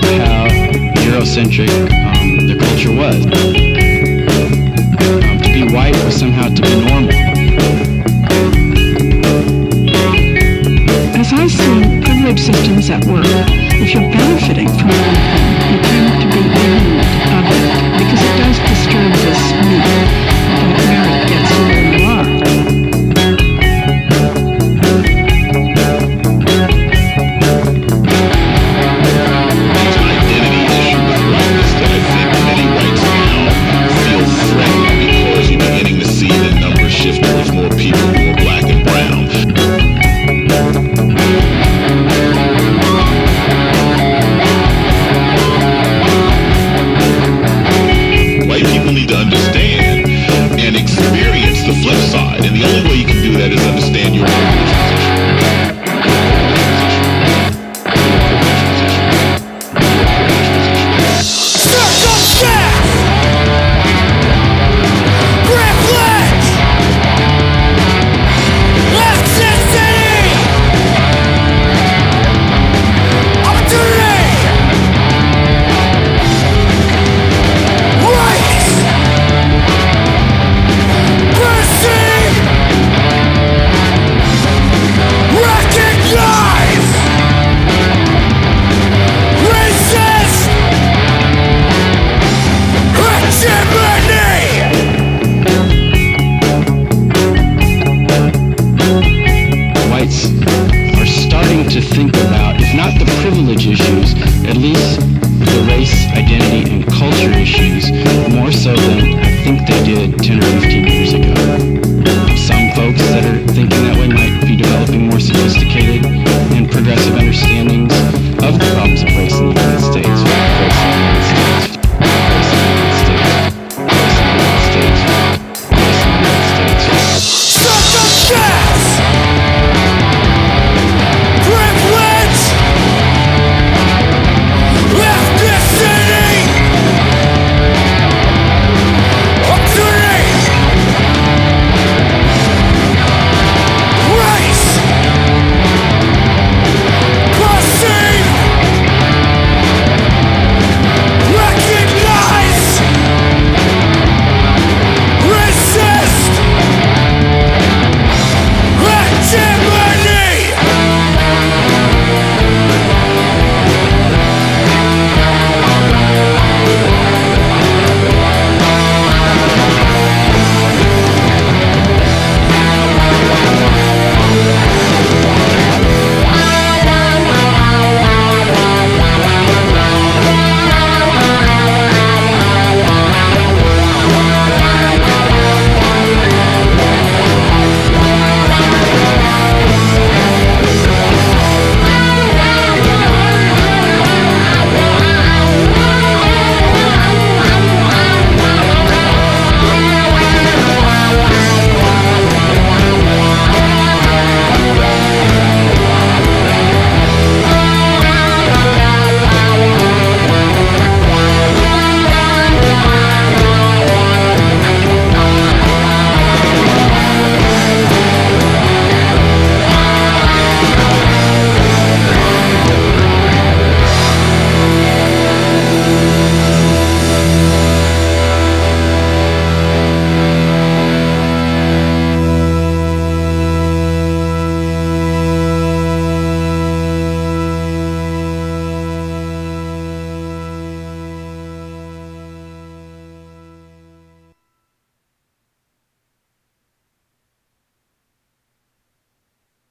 how Eurocentric the culture was. To be white was somehow to be normal. As I see privilege systems at work, if you're benefiting from one of them, you tend to be ignorant of it because it does disturb this myth that merit gets you where you are. Identity issue with whiteness that I think many whites now feel threatened because you're beginning to see the numbers shift towards more people who are black and brown. White people need to understand and experience the flip side, and the only way you can do that is understand your privilege position. Whites are starting to think about, if not the privilege issues, at least the race, identity, and culture issues, more so than I think they did 10 or 15 years ago.